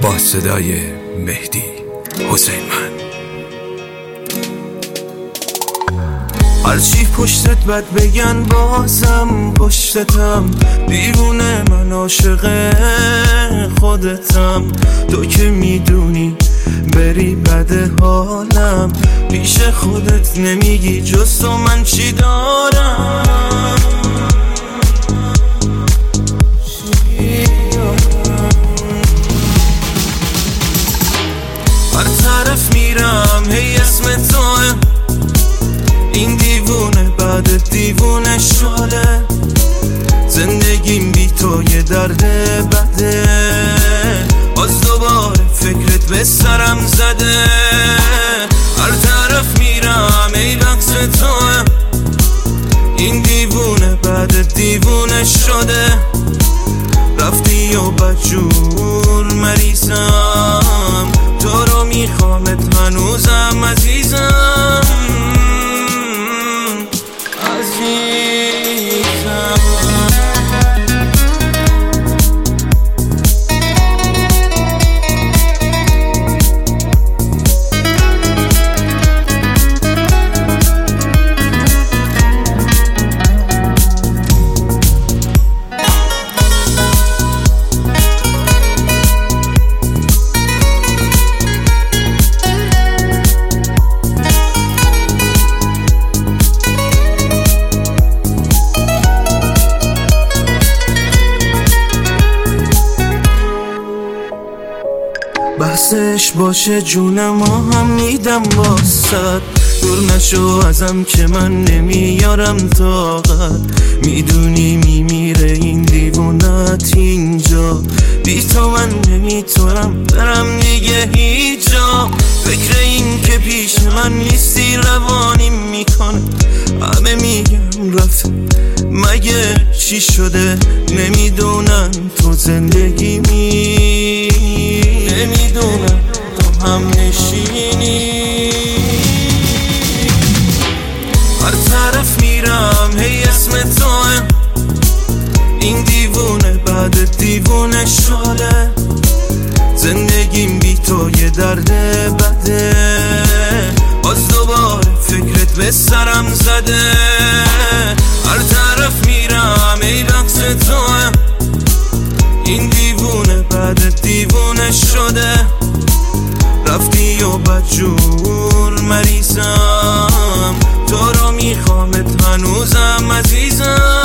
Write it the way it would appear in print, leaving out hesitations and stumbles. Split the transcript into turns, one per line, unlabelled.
با صدای مهدی حسینمند.
هرچی پشتت بد بگن بازم پشتتم، دیوونه من عاشق خودتم. تو که میدونی بری بد حالم، پیش خودت نمیگی جز تو من چی دارم. هر طرف میرم هی اسم توه، این دیوونه بعد دیوونه شده. زندگیم بی تو یه درد بده، باز دوباره فکرت به سرم زده. هر طرف میرم ای بخش توه، این دیوونه بعد دیوونه شده. رفتی و بدجور مریضم، تو رو میخوامت هنوزم عزیزم. بحثش باشه جون ما هم میدم واسد، دور نشو ازم که من نمیارم طاقت. میدونی میمیره این دیوونت اینجا، بی تو من نمیتونم برم دیگه هیچ جا. فکر این که پیش من نیستی روانیم میکنه، همه میگم رفت مگه چی شده. نمیدونم تو زندگی نمیدونم تو هم نشینی. هر طرف میرم هی اسم توه، این دیوونه بعد دیوونه شده. زندگیم بی تو یه درد بده، باز دوباره فکرت به سرم زده. هر طرف میرم ای بخش توه، این دیوونه بعد دیوونه شده. رفتی و بدجور مریضم، تو رو میخوامت هنوزم عزیزم.